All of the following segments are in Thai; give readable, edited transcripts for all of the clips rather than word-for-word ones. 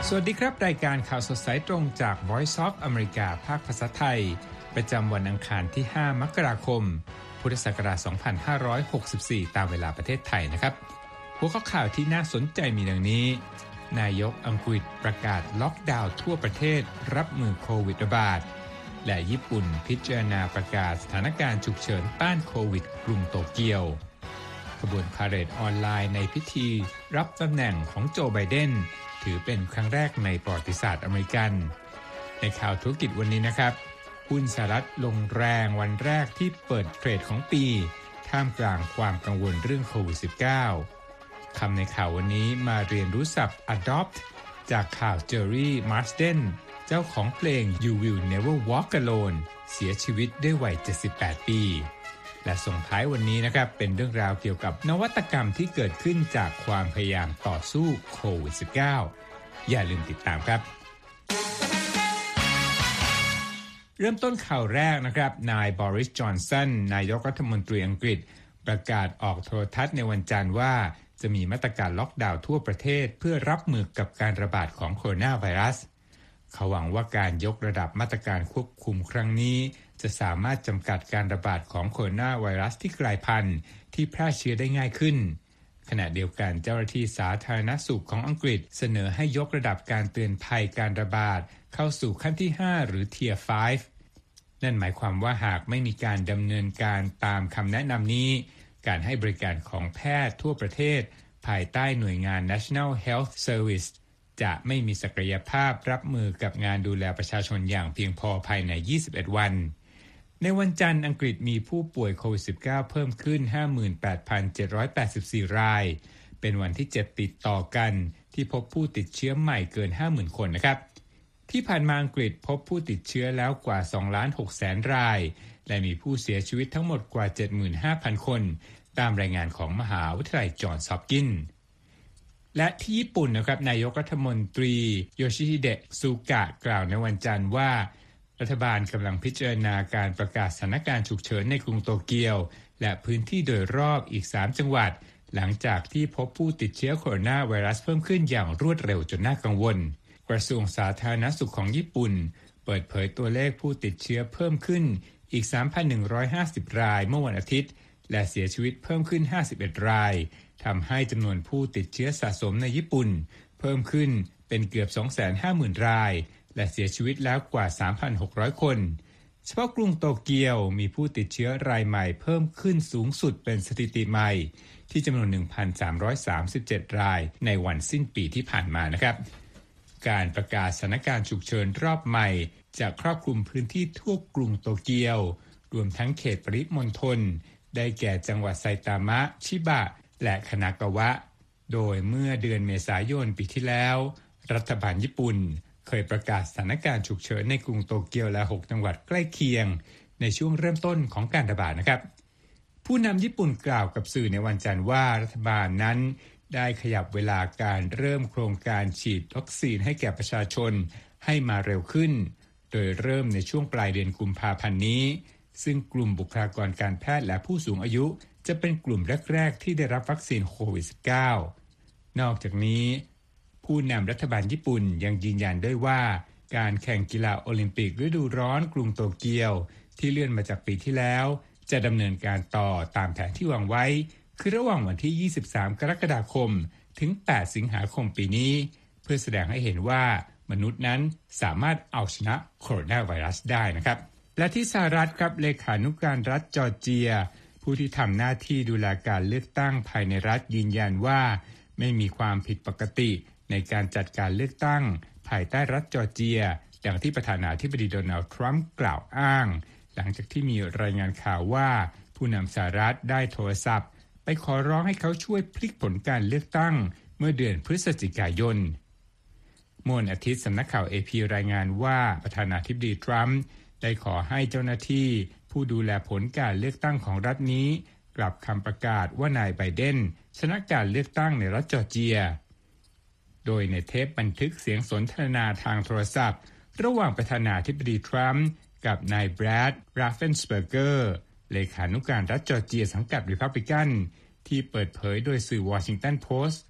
สวัสดีครับรายการข่าวสดสายตรงจาก Voice of America ภาคภาษาไทยประจำวันอังคารที่5มกราคมพุทธศักราช2564ตามเวลาประเทศไทยนะครับหัวข้อข่าวที่น่าสนใจมีดังนี้นายกอังกฤษประกาศล็อกดาวน์ทั่วประเทศรับมือโควิดระบาดและญี่ปุ่นพิจารณาประกาศสถานการณ์ฉุกเฉินต้านโควิดกรุงโตเกียวขบวนพาเหรดออนไลน์ในพิธีรับตำแหน่งของโจไบเดนถือเป็นครั้งแรกในประวัติศาสตร์อเมริกันในข่าวธุรกิจวันนี้นะครับหุ้นสหรัฐลงแรงวันแรกที่เปิดเทรดของปีท่ามกลางความกังวลเรื่องโควิด -19 คำในข่าววันนี้มาเรียนรู้ศัพท์ adopt จากข่าวเจอรี่มาร์สเดนเจ้าของเพลง You Will Never Walk Alone เสียชีวิตด้วยวัย78 ปีและส่งท้ายวันนี้นะครับเป็นเรื่องราวเกี่ยวกับนวัตกรรมที่เกิดขึ้นจากความพยายามต่อสู้โควิด -19 อย่าลืมติดตามครับเริ่มต้นข่าวแรกนะครับนายบอริส จอนสันนายกรัฐมนตรีอังกฤษประกาศออกโทรทัศน์ในวันจันทร์ว่าจะมีมาตรการล็อกดาวน์ทั่วประเทศเพื่อรับมือกับการระบาดของโคโรนาไวรัสเขาหวังว่าการยกระดับมาตรการควบคุมครั้งนี้จะสามารถจำกัดการระบาดของโคโรนาไวรัสที่กลายพันธุ์ที่แพร่เชื้อได้ง่ายขึ้นขณะเดียวกันเจ้าหน้าที่สาธารณสุขของอังกฤษเสนอให้ยกระดับการเตือนภัยการระบาดเข้าสู่ขั้นที่5หรือ Tier 5นั่นหมายความว่าหากไม่มีการดำเนินการตามคำแนะนำนี้การให้บริการของแพทย์ทั่วประเทศภายใต้หน่วยงาน National Health Service จะไม่มีศักยภาพรับมือกับงานดูแลประชาชนอย่างเพียงพอภายใน21วันในวันจันทร์อังกฤษมีผู้ป่วยโควิด -19 เพิ่มขึ้น 58,784 รายเป็นวันที่7ติดต่อกันที่พบผู้ติดเชื้อใหม่เกิน 50,000 คนนะครับที่ผ่านมาอังกฤษพบผู้ติดเชื้อแล้วกว่า 2,600,000 รายและมีผู้เสียชีวิตทั้งหมดกว่า 75,000 คนตามรายงานของมหาวิทยาลัยจอห์นส์ฮอปกินส์และที่ญี่ปุ่นนะครับนายกรัฐมนตรีโยชิฮิเดะซูกะกล่าวในวันจันทร์ว่ารัฐบาลกำลังพิจารณาการประกาศสถานการณ์ฉุกเฉินในกรุงโตเกียวและพื้นที่โดยรอบอีก3จังหวัดหลังจากที่พบผู้ติดเชื้อโคโรนาไวรัสเพิ่มขึ้นอย่างรวดเร็วจนน่ากังวลกระทรวงสาธารณสุขของญี่ปุ่นเปิดเผยตัวเลขผู้ติดเชื้อเพิ่มขึ้นอีก 3,150 รายเมื่อวันอาทิตย์และเสียชีวิตเพิ่มขึ้น51รายทำให้จำนวนผู้ติดเชื้อสะสมในญี่ปุ่นเพิ่มขึ้นเป็นเกือบ 250,000 รายและเสียชีวิตแล้วกว่า 3,600 คนเฉพาะกรุงโตเกียวมีผู้ติดเชื้อรายใหม่เพิ่มขึ้นสูงสุดเป็นสถิติใหม่ที่จำนวน 1,337 รายในวันสิ้นปีที่ผ่านมานะครับการประกาศสถานการณ์ฉุกเฉินรอบใหม่จะครอบคลุมพื้นที่ทั่วกรุงโตเกียวรวมทั้งเขตปริมณฑลได้แก่จังหวัดไซตามะชิบะและคานากาวะโดยเมื่อเดือนเมษายนปีที่แล้วรัฐบาลญี่ปุ่นเคยประกาศสถานการณ์ฉุกเฉินในกรุงโตเกียวและ6จังหวัดใกล้เคียงในช่วงเริ่มต้นของการระบาดนะครับผู้นำญี่ปุ่นกล่าวกับสื่อในวันจันทร์ว่ารัฐบาลนั้นได้ขยับเวลาการเริ่มโครงการฉีดวัคซีนให้แก่ประชาชนให้มาเร็วขึ้นโดยเริ่มในช่วงปลายเดือนกุมภาพันธ์นี้ซึ่งกลุ่มบุคลากรการแพทย์และผู้สูงอายุจะเป็นกลุ่มแรกๆที่ได้รับวัคซีนโควิด -19 นอกจากนี้ผู้นำรัฐบาลญี่ปุ่นยังยืนยันด้วยว่าการแข่งกีฬาโอลิมปิกฤดูร้อนกรุงโตเกียวที่เลื่อนมาจากปีที่แล้วจะดำเนินการต่อตามแผนที่วางไว้คือระหว่างวันที่23กรกฎาคมถึง8สิงหาคมปีนี้เพื่อแสดงให้เห็นว่ามนุษย์นั้นสามารถเอาชนะโคโรนาไวรัสได้นะครับและที่สหรัฐครับเลขานุการรัฐจอร์เจียผู้ที่ทำหน้าที่ดูแลการเลือกตั้งภายในรัฐยืนยันว่าไม่มีความผิดปกติในการจัดการเลือกตั้งภายใต้รัฐจอร์เจียดังที่ประธานาธิบดีโดนัลด์ทรัมป์กล่าวอ้างหลังจากที่มีรายงานข่าวว่าผู้นำสหรัฐได้โทรศัพท์ไปขอร้องให้เขาช่วยพลิกผลการเลือกตั้งเมื่อเดือนพฤศจิกายนเมื่อวันอาทิตย์สำนักข่าว AP รายงานว่าประธานาธิบดีทรัมป์ได้ขอให้เจ้าหน้าที่ผู้ดูแลผลการเลือกตั้งของรัฐนี้กลับคำประกาศว่านายไบเดนชนะการเลือกตั้งในรัฐจอร์เจียโดยในเทปบันทึกเสียงสนทนาทางโทรศัพท์ระหว่างประธานาธิบดีทรัมป์กับนายแบรด ราฟเฟนสเบอร์เกอร์เลขานุการรัฐจอร์เจียสังกัดรีพับลิกันที่เปิดเผยโดยสื่อวอชิงตันโพสต์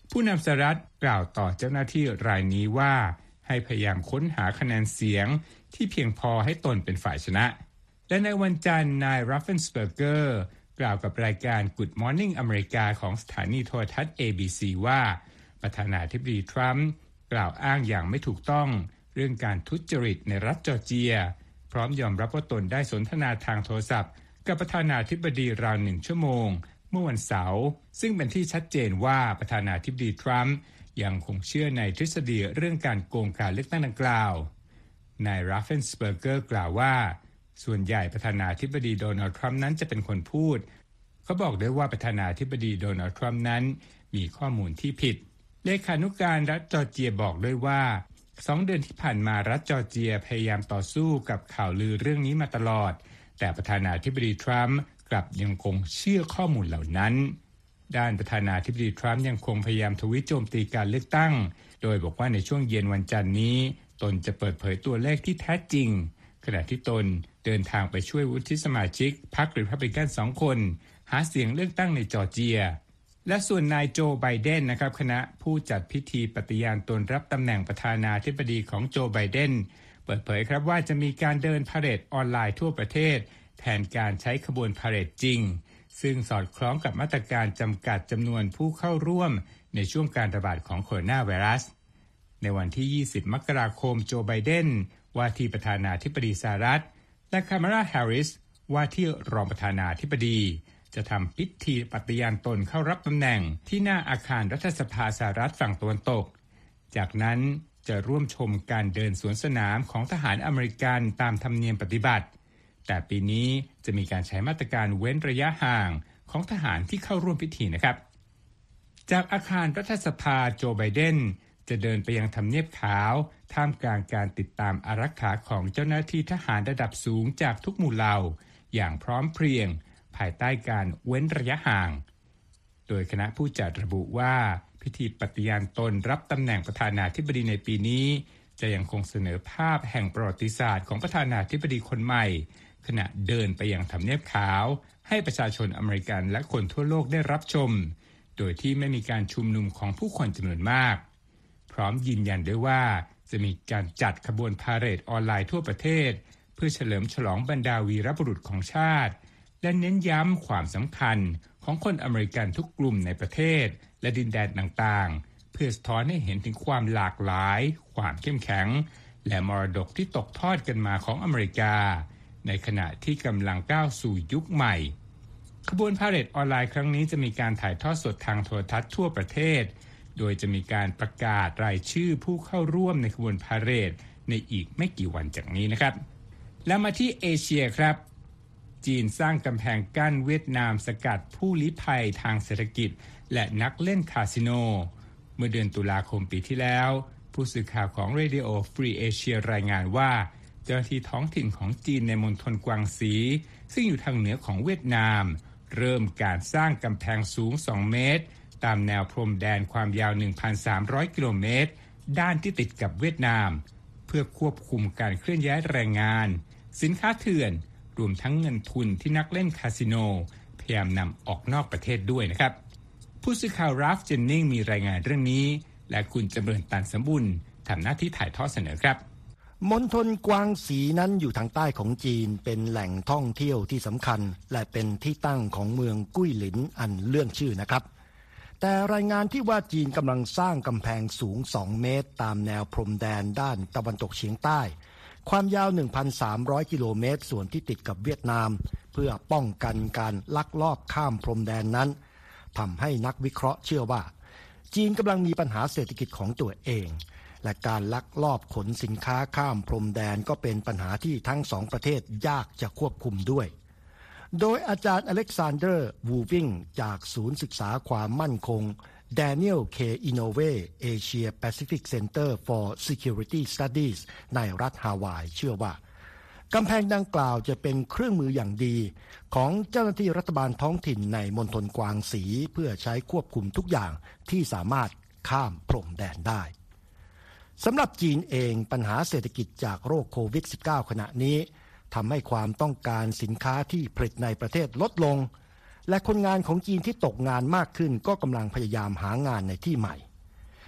ผู้นำสหรัฐกล่าวต่อเจ้าหน้าที่รายนี้ว่าให้พยายามค้นหาคะแนนเสียงที่เพียงพอให้ตนเป็นฝ่ายชนะและในวันจันทร์นายรัฟเฟนสเบอร์เกอร์กล่าวกับรายการ Good Morning อเมริกาของสถานีโทรทัศน์ ABC ว่าประธานาธิบดีทรัมป์กล่าวอ้างอย่างไม่ถูกต้องเรื่องการทุจริตในรัฐจอร์เจียพร้อมยอมรับว่าตนได้สนทนาทางโทรศัพท์กับประธานาธิบดีราว1 ชั่วโมงเมื่อวันเสาร์ซึ่งเป็นที่ชัดเจนว่าประธานาธิบดีทรัมป์ยังคงเชื่อในทฤษฎีเรื่องการโกงการเลือกตั้งดังกล่าวนายรัฟเฟนสเบอร์เกอร์กล่าวว่าส่วนใหญ่ประธานาธิบดีโดนัลด์ทรัมป์นั้นจะเป็นคนพูดเขาบอกด้วยว่าประธานาธิบดีโดนัลด์ทรัมป์นั้นมีข้อมูลที่ผิดเลขานุการรัฐจอร์เจียบอกด้วยว่า2 เดือนที่ผ่านมารัฐจอร์เจียพยายามต่อสู้กับข่าวลือเรื่องนี้มาตลอดแต่ประธานาธิบดีทรัมป์กลับยังคงเชื่อข้อมูลเหล่านั้นด้านประธานาธิบดีทรัมป์ยังคงพยายามทวีตโจมตีการเลือกตั้งโดยบอกว่าในช่วงเย็นวันจันทร์นี้ตนจะเปิดเผยตัวเลขที่แท้จริงขณะที่ตนเดินทางไปช่วยวุฒิสมาชิกพรรครีพับลิกัน2 คนหาเสียงเลือกตั้งในจอร์เจียและส่วนนายโจไบเดนนะครับคณะผู้จัดพิธีปฏิญาณตนรับตำแหน่งประธานาธิบดีของโจไบเดนเปิดเผยครับว่าจะมีการเดินพาเหรดออนไลน์ทั่วประเทศแทนการใช้ขบวนพาเหรดจริงซึ่งสอดคล้องกับมาตรการจำกัดจำนวนผู้เข้าร่วมในช่วงการระบาดของโคโรนาไวรัสในวันที่20 มกราคมโจไบเดนว่าที่ประธานาธิบดีสหรัฐและคามาลาแฮร์ริสว่าที่รองประธานาธิบดีจะทำพิธีปฏิญาณตนเข้ารับตำแหน่งที่หน้าอาคารรัฐสภาสหรัฐฝั่งตะวันตกจากนั้นจะร่วมชมการเดินสวนสนามของทหารอเมริกันตามธรรมเนียมปฏิบัติแต่ปีนี้จะมีการใช้มาตรการเว้นระยะห่างของทหารที่เข้าร่วมพิธีนะครับจากอาคารรัฐสภาโจไบเดนจะเดินไปยังทำเนียบขาวท่ามกลางการติดตามอารักขาของเจ้าหน้าที่ทหารระดับสูงจากทุกหมู่เหล่าอย่างพร้อมเพรียงภายใต้การเว้นระยะห่างโดยคณะผู้จัดระบุว่าพิธีปฏิญาณตนรับตำแหน่งประธานาธิบดีในปีนี้จะยังคงเสนอภาพแห่งประวัติศาสตร์ของประธานาธิบดีคนใหม่ขณะเดินไปยังทำเนียบขาวให้ประชาชนอเมริกันและคนทั่วโลกได้รับชมโดยที่ไม่มีการชุมนุมของผู้คนจำนวนมากพร้อมยืนยันด้วยว่าจะมีการจัดขบวนพาเหรดออนไลน์ทั่วประเทศเพื่อเฉลิมฉลองบรรดาวีรบุรุษของชาติและเน้นย้ำความสำคัญของคนอเมริกันทุกกลุ่มในประเทศและดินแดนต่างๆเพื่อสะท้อนให้เห็นถึงความหลากหลายความเข้มแข็งและมรดกที่ตกทอดกันมาของอเมริกาในขณะที่กำลังก้าวสู่ยุคใหม่ขบวนพาเหรดออนไลน์ครั้งนี้จะมีการถ่ายทอดสดทางโทรทัศน์ทั่วประเทศโดยจะมีการประกาศรายชื่อผู้เข้าร่วมในขบวนพาเหรดในอีกไม่กี่วันจากนี้นะครับแล้วมาที่เอเชียครับจีนสร้างกำแพงกั้นเวียดนามสกัดผู้ลี้ภัยทางเศรษฐกิจและนักเล่นคาสิโนเมื่อเดือนตุลาคมปีที่แล้วผู้สื่อข่าวของ Radio Free Asia รายงานว่าเจ้าหน้าที่ท้องถิ่นของจีนในมณฑลกวางซีซึ่งอยู่ทางเหนือของเวียดนามเริ่มการสร้างกำแพงสูง2 เมตรตามแนวพรมแดนความยาว 1,300 กิโลเมตรด้านที่ติดกับเวียดนามเพื่อควบคุมการเคลื่อนย้ายแรงงานสินค้าเถื่อนรวมทั้งเงินทุนที่นักเล่นคาสิโนพยายามนำออกนอกประเทศด้วยนะครับผู้สื่อข่าวราฟเจนนิงมีรายงานเรื่องนี้และคุณจำเริญตันสมบุญทำหน้าที่ถ่ายทอดเสนอครับมณฑลกวางสีนั้นอยู่ทางใต้ของจีนเป็นแหล่งท่องเที่ยวที่สำคัญและเป็นที่ตั้งของเมืองกุ้ยหลินอันเลื่องชื่อนะครับแต่รายงานที่ว่าจีนกำลังสร้างกำแพงสูง2 เมตรตามแนวพรมแดนด้านตะวันตกเฉียงใต้ความยาว 1,300 กิโลเมตรส่วนที่ติดกับเวียดนามเพื่อป้องกันการลักลอบข้ามพรมแดนนั้นทำให้นักวิเคราะห์เชื่อว่าจีนกำลังมีปัญหาเศรษฐกิจของตัวเองและการลักลอบขนสินค้าข้ามพรมแดนก็เป็นปัญหาที่ทั้งสองประเทศยากจะควบคุมด้วยโดยอาจารย์อเล็กซานเดอร์วูวิงจากศูนย์ศึกษาความมั่นคง Daniel K. Inouye Asia Pacific Center for Security Studies ในรัฐฮาวายเชื่อว่ากำแพงดังกล่าวจะเป็นเครื่องมืออย่างดีของเจ้าหน้าที่รัฐบาลท้องถิ่นในมณฑลกวางสีเพื่อใช้ควบคุมทุกอย่างที่สามารถข้ามพรมแดนได้สำหรับจีนเองปัญหาเศรษฐกิจจากโรคโควิด -19 ขณะนี้ทำให้ความต้องการสินค้าที่ผลิตในประเทศลดลงและคนงานของจีนที่ตกงานมากขึ้นก็กำลังพยายามหางานในที่ใหม่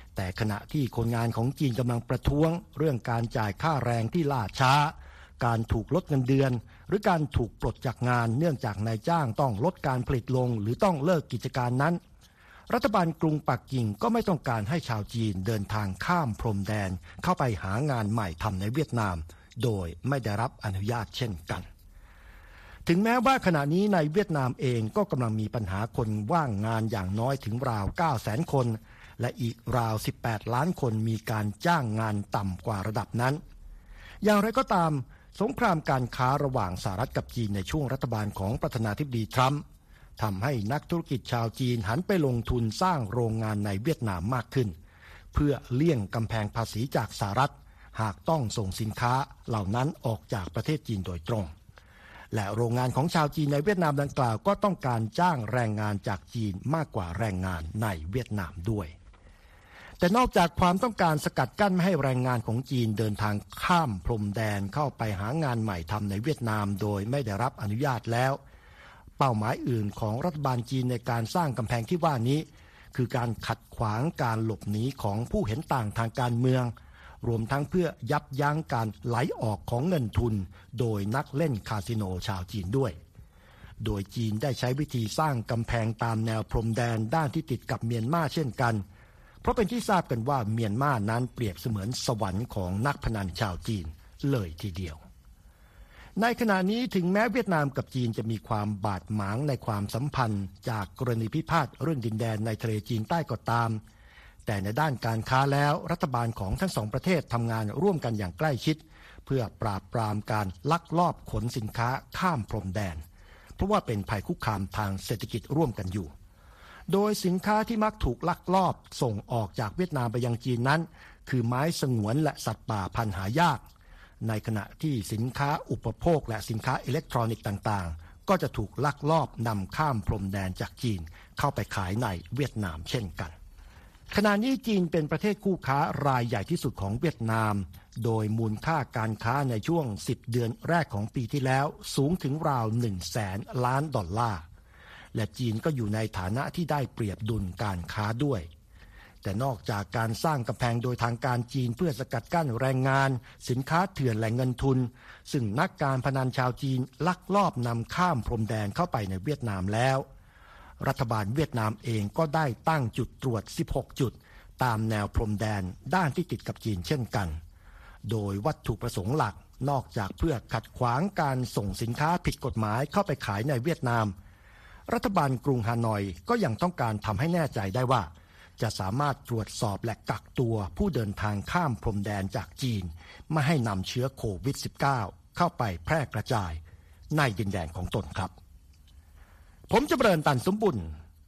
แต่ขณะที่คนงานของจีนกำลังประท้วงเรื่องการจ่ายค่าแรงที่ล่าช้าการถูกลดเงินเดือนหรือการถูกปลดจากงานเนื่องจากนายจ้างต้องลดการผลิตลงหรือต้องเลิกกิจการนั้นรัฐบาลกรุงปักกิ่งก็ไม่ต้องการให้ชาวจีนเดินทางข้ามพรมแดนเข้าไปหางานใหม่ทำในเวียดนามโดยไม่ได้รับอนุญาตเช่นกันถึงแม้ว่าขณะนี้ในเวียดนามเองก็กำลังมีปัญหาคนว่างงานอย่างน้อยถึงราว 900,000 คนและอีกราว 18 ล้านคนมีการจ้างงานต่ำกว่าระดับนั้นอย่างไรก็ตามสงครามการค้าระหว่างสหรัฐกับจีนในช่วงรัฐบาลของประธานาธิบดีทรัมป์ทำให้นักธุรกิจชาวจีนหันไปลงทุนสร้างโรงงานในเวียดนามมากขึ้นเพื่อเลี่ยงกำแพงภาษีจากสหรัฐหากต้องส่งสินค้าเหล่านั้นออกจากประเทศจีนโดยตรงและโรงงานของชาวจีนในเวียดนามดังกล่าวก็ต้องการจ้างแรงงานจากจีนมากกว่าแรงงานในเวียดนามด้วยแต่นอกจากความต้องการสกัดกั้นไม่ให้แรงงานของจีนเดินทางข้ามพรมแดนเข้าไปหางานใหม่ทำในเวียดนามโดยไม่ได้รับอนุญาตแล้วเป้าหมายอื่นของรัฐบาลจีนในการสร้างกำแพงที่ว่านี้คือการขัดขวางการหลบหนีของผู้เห็นต่างทางการเมืองรวมทั้งเพื่อยับยั้งการไหลออกของเงินทุนโดยนักเล่นคาสิโนชาวจีนด้วยโดยจีนได้ใช้วิธีสร้างกำแพงตามแนวพรมแดนด้านที่ติดกับเมียนมาเช่นกันเพราะเป็นที่ทราบกันว่าเมียนมานั้นเปรียบเสมือนสวรรค์ของนักพนันชาวจีนเลยทีเดียวในขณะนี้ถึงแม้เวียดนามกับจีนจะมีความบาดหมางในความสัมพันธ์จากกรณีพิพาทเรื่องดินแดนในทะเลจีนใต้ก็ตามแต่ในด้านการค้าแล้วรัฐบาลของทั้งสองประเทศทำงานร่วมกันอย่างใกล้ชิดเพื่อปราบปรามการลักลอบขนสินค้าข้ามพรมแดนเพราะว่าเป็นภัยคุกคามทางเศรษฐกิจร่วมกันอยู่โดยสินค้าที่มักถูกลักลอบส่งออกจากเวียดนามไปยังจีนนั้นคือไม้สงวนและสัตว์ป่าพันธุ์หายากในขณะที่สินค้าอุปโภคและสินค้าอิเล็กทรอนิกส์ต่างๆก็จะถูกลักลอบนำข้ามพรมแดนจากจีนเข้าไปขายในเวียดนามเช่นกันขณะนี้จีนเป็นประเทศคู่ค้ารายใหญ่ที่สุดของเวียดนามโดยมูลค่าการค้าในช่วง10 เดือนแรกของปีที่แล้วสูงถึงราว 100,000 ล้านดอลลาร์และจีนก็อยู่ในฐานะที่ได้เปรียบดุลการค้าด้วยแต่นอกจากการสร้างกำแพงโดยทางการจีนเพื่อสกัดกั้นแรงงานสินค้าเถื่อนและเงินทุนซึ่งนักการพนันชาวจีนลักลอบนำข้ามพรมแดนเข้าไปในเวียดนามแล้วรัฐบาลเวียดนามเองก็ได้ตั้งจุดตรวจ16 จุดตามแนวพรมแดนด้านที่ติดกับจีนเช่นกันโดยวัตถุประสงค์หลักนอกจากเพื่อขัดขวางการส่งสินค้าผิดกฎหมายเข้าไปขายในเวียดนามรัฐบาลกรุงฮานอยก็ยังต้องการทำให้แน่ใจได้ว่าจะสามารถตรวจสอบและกักตัวผู้เดินทางข้ามพรมแดนจากจีนไม่ให้นำเชื้อโควิด -19 เข้าไปแพร่กระจายในดินแดนของตนครับผมจำเริญตันสมบุญ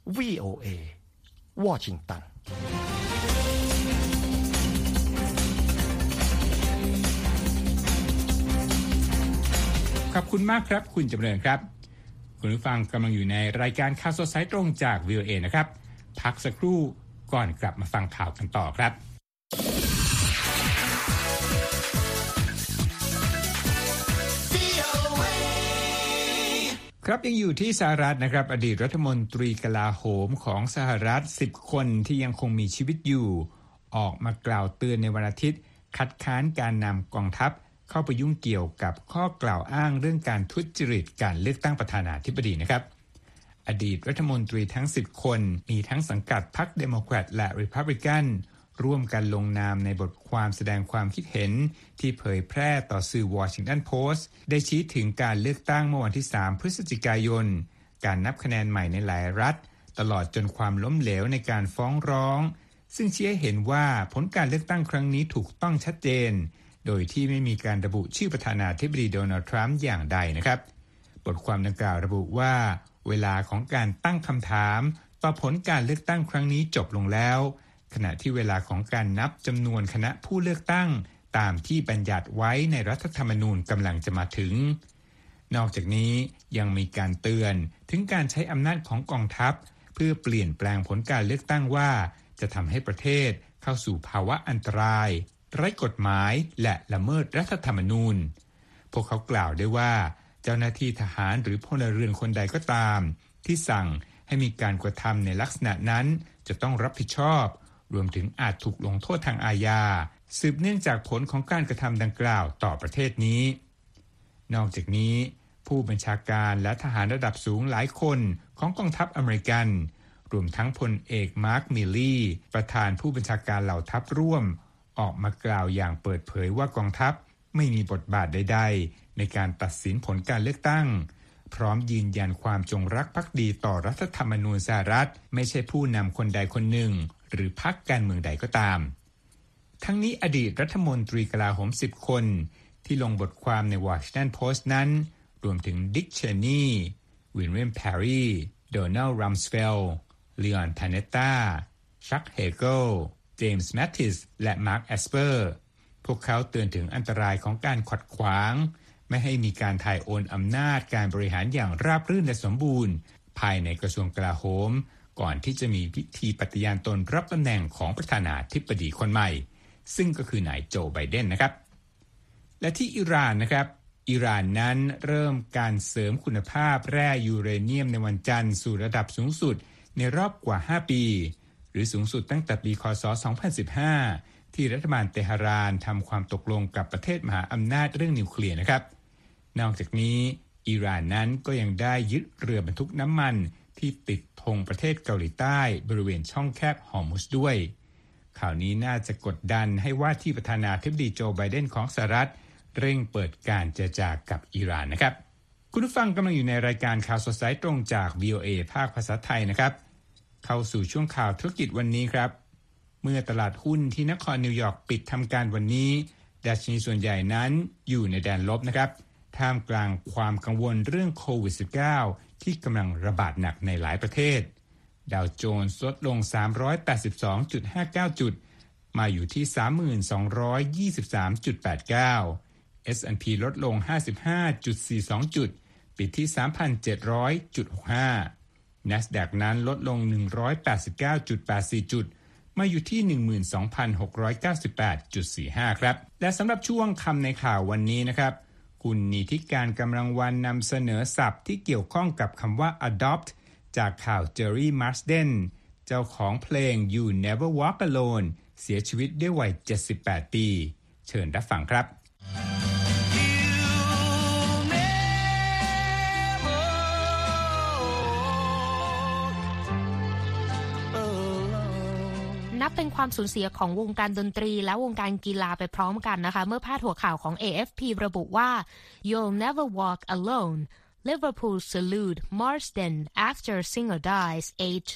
VOA วอชิงตันขอบคุณมากครับคุณจำเริญครับคุณผู้ฟังกำลังอยู่ในรายการข่าวสดสายตรงจาก VOA นะครับพักสักครู่ก่อนกลับมาฟังข่าวกันต่อครับครับยังอยู่ที่สหรัฐนะครับอดีตรัฐมนตรีกลาโหมของสหรัฐ10 คนที่ยังคงมีชีวิตอยู่ออกมากล่าวเตือนในวันอาทิตย์คัดค้านการนำกองทัพเข้าไปยุ่งเกี่ยวกับข้อกล่าวอ้างเรื่องการทุจริตการเลือกตั้งประธานาธิบดีนะครับอดีตรัฐมนตรีทั้ง10 คนมีทั้งสังกัดพรรคเดโมแครตและรีพับลิกันร่วมกันลงนามในบทความแสดงความคิดเห็นที่เผยแพร่ต่อสื่อวอชิงตันโพสต์ได้ชี้ถึงการเลือกตั้งเมื่อวันที่3 พฤศจิกายนการนับคะแนนใหม่ในหลายรัฐตลอดจนความล้มเหลวในการฟ้องร้องซึ่งชี้ให้เห็นว่าผลการเลือกตั้งครั้งนี้ถูกต้องชัดเจนโดยที่ไม่มีการระบุชื่อประธานาธิบดีโดนัลด์ทรัมป์อย่างใดนะครับบทความดังกล่าวระบุว่าเวลาของการตั้งคำถามต่อผลการเลือกตั้งครั้งนี้จบลงแล้วขณะที่เวลาของการนับจำนวนคณะผู้เลือกตั้งตามที่บัญญัติไว้ในรัฐธรรมนูญกำลังจะมาถึงนอกจากนี้ยังมีการเตือนถึงการใช้อำนาจของกองทัพเพื่อเปลี่ยนแปลงผลการเลือกตั้งว่าจะทำให้ประเทศเข้าสู่ภาวะอันตรายไร้กฎหมายและละเมิดรัฐธรรมนูญพวกเขากล่าวได้ว่าเจ้าหน้าที่ทหารหรือพลเรือนคนใดก็ตามที่สั่งให้มีการกระทำในลักษณะนั้นจะต้องรับผิดชอบรวมถึงอาจถูกลงโทษทางอาญาสืบเนื่องจากผลของการกระทำดังกล่าวต่อประเทศนี้นอกจากนี้ผู้บัญชาการและทหารระดับสูงหลายคนของกองทัพอเมริกันรวมทั้งพลเอกมาร์คมิลลี่ประธานผู้บัญชาการเหล่าทัพร่วมออกมากล่าวอย่างเปิดเผยว่ากองทัพไม่มีบทบาทใดๆในการตัดสินผลการเลือกตั้งพร้อมยืนยันความจงรักภักดีต่อรัฐธรรมนูญสหรัฐไม่ใช่ผู้นำคนใดคนหนึ่งหรือพรรคการเมืองใดก็ตามทั้งนี้อดีตรัฐมนตรีกลาโหม10คนที่ลงบทความใน Washington Post นั้นรวมถึงดิกเชนีวิลเลียมแพร์รีโดนัลด์รัมสเฟลลีออนพาเนตตาชักเฮเกิลเจมส์แมทติสและมาร์คแอสเปอร์พวกเขาเตือนถึงอันตรายของการขัดขวางไม่ให้มีการถ่ายโอนอำนาจการบริหารอย่างราบรื่นและสมบูรณ์ภายในกระทรวงกลาโหมก่อนที่จะมีพิธีปฏิญาณตนรับตำแหน่งของประธานาธิบดีคนใหม่ซึ่งก็คือนายโจไบเดนนะครับและที่อิหร่านนะครับอิหร่านนั้นเริ่มการเสริมคุณภาพแร่ยูเรเนียมในวันจันทร์สู่ระดับสูงสุดในรอบกว่า5ปีหรือสูงสุดตั้งแต่ปีค.ศ. 2015ที่รัฐบาลเตหะรานทำความตกลงกับประเทศมหาอำนาจเรื่องนิวเคลียร์นะครับนอกจากนี้อิหร่านนั้นก็ยังได้ยึดเรือบรรทุกน้ำมันที่ติดธงประเทศเกาหลีใต้บริเวณช่องแคบฮอร์มุซด้วยข่าวนี้น่าจะกดดันให้ว่าที่ประธานาธิบดีโจไบเดนของสหรัฐเร่งเปิดการเจรจากับอิหร่านนะครับคุณผู้ฟังกำลังอยู่ในรายการข่าวสดสายตรงจาก VOA ภาคภาษาไทยนะครับเข้าสู่ช่วงข่าวธุรกิจวันนี้ครับเมื่อตลาดหุ้นที่นครนิวยอร์กปิดทำการวันนี้ดัชนีส่วนใหญ่นั้นอยู่ในแดนลบนะครับท่ามกลางความกังวลเรื่องโควิด -19 ที่กำลังระบาดหนักในหลายประเทศดาวโจนส์ลดลง 382.59 จุดมาอยู่ที่ 32,23.89 S&P ลดลง 55.42 จุดปิดที่ 3,700.65 NASDAQ นั้นลดลง 189.84 จุดมาอยู่ที่ 12,698.45 ครับและสำหรับช่วงคำในข่าววันนี้นะครับคุณนิติการกำลังวันนำเสนอศัพท์ที่เกี่ยวข้องกับคำว่า adopt จากข่าวเจอร์รี่มาร์สเดนเจ้าของเพลง You Never Walk Alone เสียชีวิตด้วยวัย78 ปีเชิญรับฟังครับนับเป็นความสูญเสียของวงการดนตรีและวงการกีฬาไปพร้อมกันนะคะเมื่อพาดหัวข่าวของ AFP ระบุว่า You'll never walk alone Liverpool salute Marsden after singer dies aged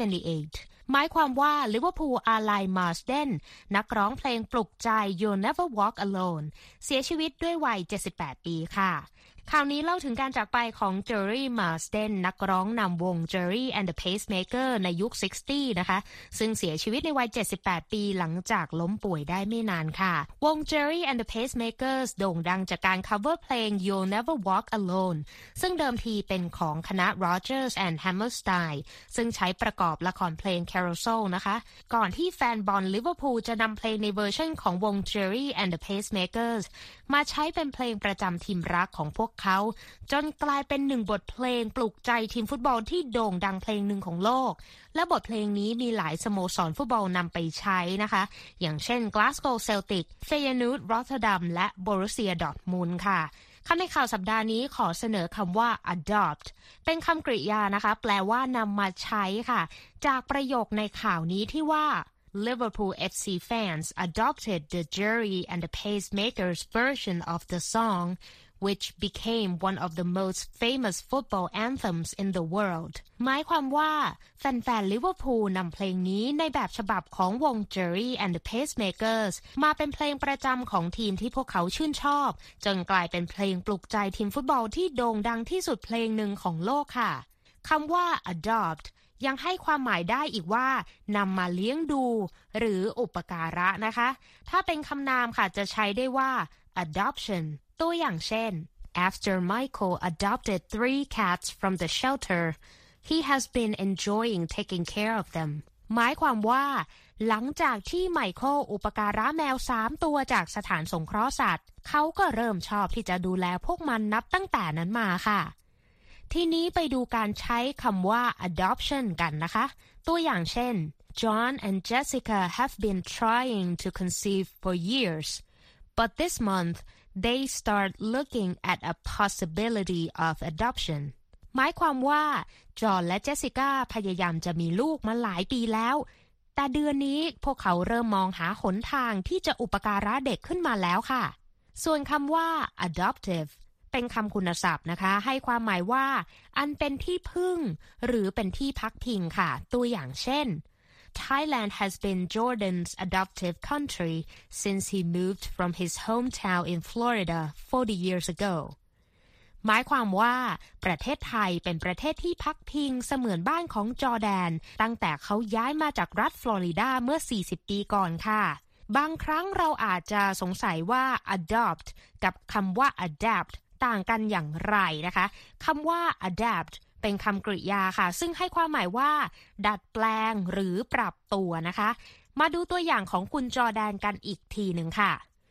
78 หมายความว่าลิเวอร์พูลอาลัยมาร์สเดนนักร้องเพลงปลุกใจ You'll never walk alone เสียชีวิตด้วยวัย78 ปีค่ะข่าวนี้เล่าถึงการจากไปของเจอร์รี่มาร์สเดนนักร้องนำวง Gerry and the Pacemaker ในยุค 60 นะคะซึ่งเสียชีวิตในวัย78 ปีหลังจากล้มป่วยได้ไม่นานค่ะวง Gerry and the Pacemakers โด่งดังจากการ cover เพลง You'll Never Walk Alone ซึ่งเดิมทีเป็นของคณะ Rodgers and Hammerstein ซึ่งใช้ประกอบละครเพลง Carousel นะคะก่อนที่แฟนบอลลิเวอร์พูลจะนำเพลงในเวอร์ชันของวง Gerry and the Pacemakers มาใช้เป็นเพลงประจำทีมรักของพวกเขาจนกลายเป็นหนึ่งบทเพลงปลุกใจทีมฟุตบอลที่โด่งดังเพลงหนึ่งของโลกและบทเพลงนี้มีหลายสโมสรฟุตบอลนำไปใช้นะคะอย่างเช่น Glasgow Celtic Feyenoord Rotterdam และ Borussia Dortmund ค่ะคำในข่าวสัปดาห์นี้ขอเสนอคำว่า adopt เป็นคำกริยานะคะแปลว่านำมาใช้ค่ะจากประโยคในข่าวนี้ที่ว่าLiverpool FC fans adopted the Gerry and the Pacemakers version of the song, which became one of the most famous football anthems in the world. หมายความว่าแฟนๆลิเวอร์พูลนำเพลงนี้ในแบบฉบับของวง Gerry and the Pacemakers มาเป็นเพลงประจำของทีมที่พวกเขาชื่นชอบจนกลายเป็นเพลงปลุกใจทีมฟุตบอลที่โด่งดังที่สุดเพลงหนึ่งของโลกค่ะคำว่า adoptยังให้ความหมายได้อีกว่านำมาเลี้ยงดูหรืออุปการะนะคะถ้าเป็นคำนามค่ะจะใช้ได้ว่า adoption ตัวอย่างเช่น After Michael adopted 3 cats from the shelter he has been enjoying taking care of them หมายความว่าหลังจากที่ไมเคิลอุปการะแมว3ตัวจากสถานสงเคราะห์สัตว์เขาก็เริ่มชอบที่จะดูแลพวกมันนับตั้งแต่นั้นมาค่ะทีนี้ไปดูการใช้คำว่า adoption กันนะคะตัวอย่างเช่น John and Jessica have been trying to conceive for years, but this month they start looking at a possibility of adoption. หมายความว่าจอห์นและเจสสิก้าพยายามจะมีลูกมาหลายปีแล้วแต่เดือนนี้พวกเขาเริ่มมองหาหนทางที่จะอุปการะเด็กขึ้นมาแล้วค่ะส่วนคำว่า adoptive เป็นคำคุณศัพท์นะคะให้ความหมายว่าอันเป็นที่พึ่งหรือเป็นที่พักพิงค่ะตัวอย่างเช่น Thailand has been Jordan's adoptive country since he moved from his hometown in Florida 40 years ago หมายความว่าประเทศไทยเป็นประเทศที่พักพิงเสมือนบ้านของจอร์แดนตั้งแต่เขาย้ายมาจากรัฐฟลอริดาเมื่อ40ปีก่อนค่ะบางครั้งเราอาจจะสงสัยว่า adopt กับคำว่า adapt ต่างกันอย่างไรนะคะคำว่า adapt เป็นคำกริยาค่ะซึ่งให้ความหมายว่าดัดแปลงหรือปรับตัวนะคะมาดูตัวอย่างของคุณจอร์แดนกันอีกทีหนึ่งค่ะ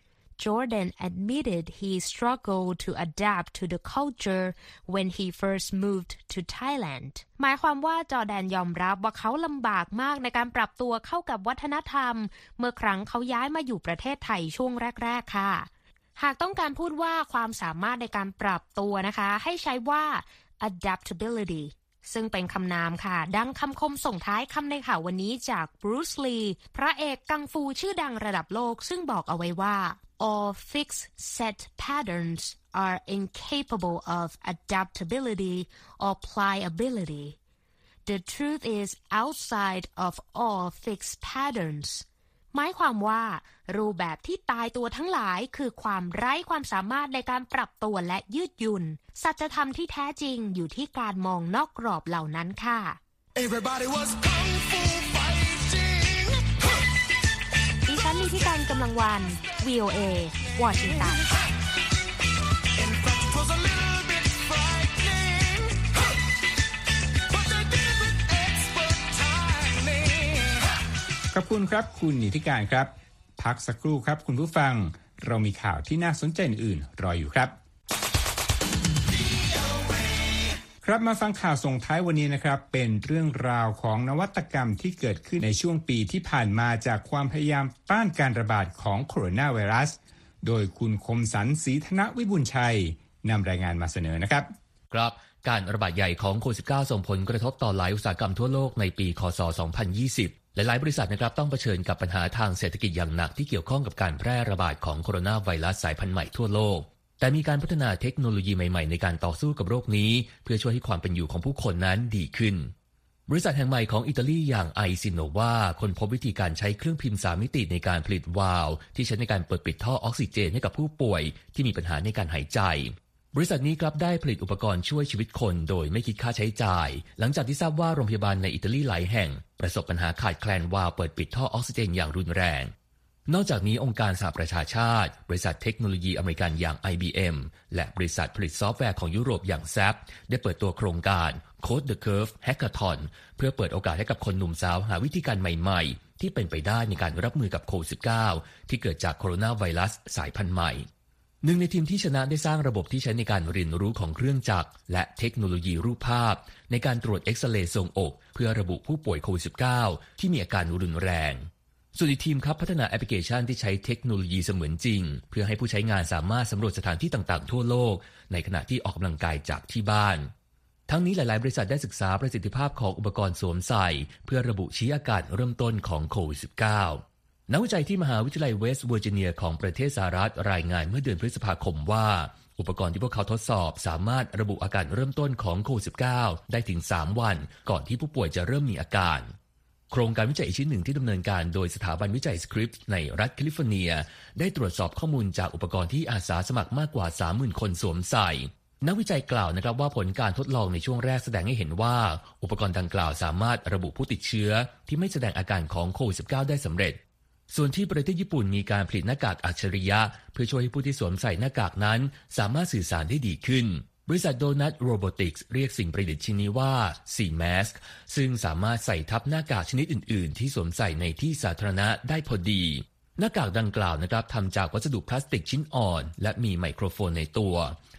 Jordan admitted he struggled to adapt to the culture when he first moved to Thailand หมายความว่าจอร์แดนยอมรับว่าเขาลำบากมากในการปรับตัวเข้ากับวัฒนธรรมเมื่อครั้งเขาย้ายมาอยู่ประเทศไทยช่วงแรกๆค่ะหากต้องการพูดว่าความสามารถในการปรับตัวนะคะให้ใช้ว่า adaptability ซึ่งเป็นคำนามค่ะดังคำคมส่งท้ายคำในข่าววันนี้จากบรูซลีพระเอกกังฟูชื่อดังระดับโลกซึ่งบอกเอาไว้ว่าAll fixed set patterns are incapable of adaptability or pliability. The truth is outside of all fixed patterns. หมายความว่ารูปแบบที่ตายตัวทั้งหลายคือความไร้ความสามารถในการปรับตัวและยืดหยุ่นสัจธรรมที่แท้จริงอยู่ที่การมองนอกกรอบเหล่านั้นค่ะ Everybody was kung fu fighting. ดิฉันนิติการกำลังวัน VOA วอชิงตันขอบคุณครับคุณนิติการครับพักสักครู่ครับคุณผู้ฟังเรามีข่าวที่น่าสนใจอื่นรออยู่ครับครับมาฟังข่าวส่งท้ายวันนี้นะครับเป็นเรื่องราวของนวัตกรรมที่เกิดขึ้นในช่วงปีที่ผ่านมาจากความพยายามต้านการระบาดของโคโรนาไวรัสโดยคุณคมสันต์ศรีธนวิบูลย์ชัยนำรายงานมาเสนอนะครับครับการระบาดใหญ่ของโควิด -19 ส่งผลกระทบต่อหลายอุตสาหกรรมทั่วโลกในปีคศ 2020 หลายๆบริษัทนะครับต้องเผชิญกับปัญหาทางเศรษฐกิจอย่างหนักที่เกี่ยวข้องกับการแพร่ระบาดของโคโรนาไวรัสสายพันธุ์ใหม่ทั่วโลกแต่มีการพัฒนาเทคโนโลยีใหม่ๆในการต่อสู้กับโรคนี้เพื่อช่วยให้ความเป็นอยู่ของผู้คนนั้นดีขึ้นบริษัทแห่งใหม่ของอิตาลีอย่างไอซิโนวาค้นพบวิธีการใช้เครื่องพิมพ์3มิติในการผลิตวาล์วที่ใช้ในการเปิดปิดท่อออกซิเจนให้กับผู้ป่วยที่มีปัญหาในการหายใจบริษัทนี้ครับได้ผลิตอุปกรณ์ช่วยชีวิตคนโดยไม่คิดค่าใช้จ่ายหลังจากที่ทราบว่าโรงพยาบาลในอิตาลีหลายแห่งประสบปัญหาขาดแคลนวาล์วเปิดปิดท่อออกซิเจนอย่างรุนแรงนอกจากนี้องค์การสหประชาชาติบริษัทเทคโนโลยีอเมริกันอย่าง IBM และบริษัทผลิตซอฟต์แวร์ของยุโรปอย่าง SAP ได้เปิดตัวโครงการ Code the Curve Hackathon เพื่อเปิดโอกาสให้กับคนหนุ่มสาวหาวิธีการใหม่ๆที่เป็นไปได้ในการรับมือกับโควิด -19 ที่เกิดจากโคโรนาไวรัสสายพันธุ์ใหม่หนึ่งในทีมที่ชนะได้สร้างระบบที่ใช้ในการเรียนรู้ของเครื่องจักรและเทคโนโลยีรูปภาพในการตรวจเอ็กซเรย์ทรวงอกเพื่อระบุผู้ป่วยโควิด -19 ที่มีอาการรุนแรงส่วนอีกทีมครับพัฒนาแอปพลิเคชันที่ใช้เทคโนโลยีเสมือนจริงเพื่อให้ผู้ใช้งานสามารถสำรวจสถานที่ต่างๆทั่วโลกในขณะที่ออกกำลังกายจากที่บ้านทั้งนี้หลายๆบริษัทได้ศึกษาประสิทธิภาพของอุปกรณ์สวมใส่เพื่อระบุชี้อาการเริ่มต้นของโควิด -19 นักวิจัยที่มหาวิทยาลัยเวสต์เวอร์จิเนียของประเทศสหรัฐรายงานเมื่อเดือนพฤษภาคมว่าอุปกรณ์ที่พวกเขาทดสอบสามารถระบุอาการเริ่มต้นของโควิด -19 ได้ถึง3วันก่อนที่ผู้ป่วยจะเริ่มมีอาการโครงการวิจัยอีกชิ้นหนึ่งที่ดำเนินการโดยสถาบันวิจัยสคริปต์ในรัฐแคลิฟอร์เนียได้ตรวจสอบข้อมูลจากอุปกรณ์ที่อาสาสมัครมากกว่า 30,000 คนสวมใส่นักวิจัยกล่าวนะครับว่าผลการทดลองในช่วงแรกแสดงให้เห็นว่าอุปกรณ์ดังกล่าวสามารถระบุผู้ติดเชื้อที่ไม่แสดงอาการของโควิด -19 ได้สำเร็จส่วนที่ประเทศญี่ปุ่นมีการผลิตหน้ากากอัจฉริยะเพื่อช่วยให้ผู้ที่สวมใส่หน้ากากนั้นสามารถสื่อสารได้ดีขึ้นบริษัทโดนัทโรบอติกส์เรียกสิ่งประดิษฐ์ชิ้นนี้ว่า C-Mask ซึ่งสามารถใส่ทับหน้ากากชนิดอื่นๆที่สวมใส่ในที่สาธารณะได้พอดีหน้ากากดังกล่าวนะครับทำจากวัสดุพลาสติกชิ้นอ่อนและมีไมโครโฟนในตัว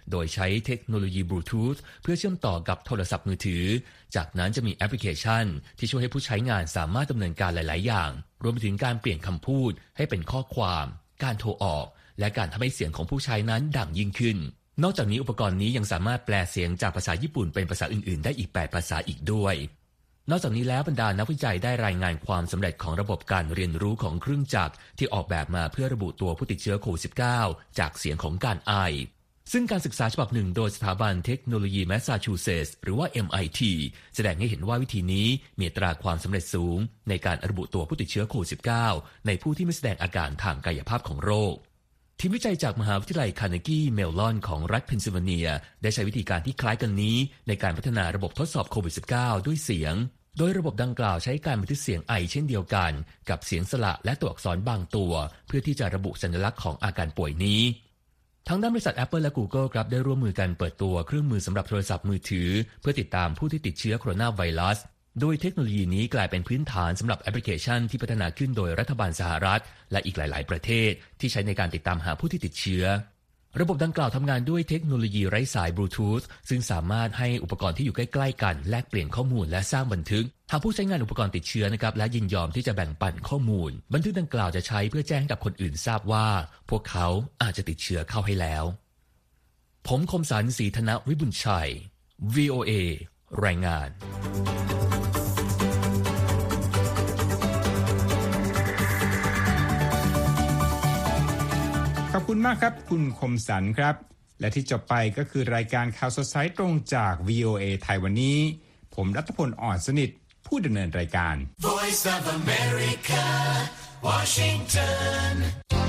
โดยใช้เทคโนโลยีบลูทูธเพื่อเชื่อมต่อกับโทรศัพท์มือถือจากนั้นจะมีแอปพลิเคชันที่ช่วยให้ผู้ใช้งานสามารถดำเนินการหลายๆอย่างรวมไปถึงการเปลี่ยนคำพูดให้เป็นข้อความการโทรออกและการทำให้เสียงของผู้ใช้นั้นดังยิ่งขึ้นนอกจากนี้อุปกรณ์นี้ยังสามารถแปลเสียงจากภาษาญี่ปุ่นเป็นภาษาอื่นๆได้อีก8ภาษาอีกด้วยนอกจากนี้แล้วบรรดานักวิจัยได้รายงานความสำเร็จของระบบการเรียนรู้ของเครื่องจักรที่ออกแบบมาเพื่อระบุตัวผู้ติดเชื้อโควิด -19 จากเสียงของการไอซึ่งการศึกษาฉบับหนึ่งโดยสถาบันเทคโนโลยีแมสซาชูเซตส์หรือว่า MIT แสดงให้เห็นว่าวิธีนี้มีอัตราความสำเร็จสูงในการระบุตัวผู้ติดเชื้อโควิด -19 ในผู้ที่ไม่แสดงอาการทางกายภาพของโรคทีมวิจัยจากมหาวิทยาลัยคาร์เนกีเมลลอนของรัฐเพนซิลเวเนียได้ใช้วิธีการที่คล้ายกันนี้ในการพัฒนาระบบทดสอบโควิด -19 ด้วยเสียงโดยระบบดังกล่าวใช้การบันทึกเสียงไอเช่นเดียวกันกับเสียงสระและตัวอักษรบางตัวเพื่อที่จะระบุสัญลักษณ์ของอาการป่วยนี้ทางด้านบริษัท Apple และ Google ครับได้ร่วมมือกันเปิดตัวเครื่องมือสำหรับโทรศัพท์มือถือเพื่อติดตามผู้ที่ติดเชื้อโคโรนาไวรัสโดยเทคโนโลยีนี้กลายเป็นพื้นฐานสำหรับแอปพลิเคชันที่พัฒนาขึ้นโดยรัฐบาลสหรัฐและอีกหลายๆประเทศที่ใช้ในการติดตามหาผู้ที่ติดเชื้อระบบดังกล่าวทำงานด้วยเทคโนโลยีไร้สายบลูทูธซึ่งสามารถให้อุปกรณ์ที่อยู่ใกล้ๆกันแลกเปลี่ยนข้อมูลและสร้างบันทึกหากผู้ใช้งานอุปกรณ์ติดเชื้อนะครับและยินยอมที่จะแบ่งปันข้อมูลบันทึกดังกล่าวจะใช้เพื่อแจ้งให้กับคนอื่นทราบว่าพวกเขาอาจจะติดเชื้อเข้าให้แล้วผมคมสันต์ ศรีธนวิบุญชัย VOA รายงานขอบคุณมากครับคุณคมสันครับและที่จบไปก็คือรายการข่าวสดสายตรงจาก VOA ไทยวันนี้ผมรัตพล อ่อนสนิทผู้ดำเนินรายการ Voice of America, Washington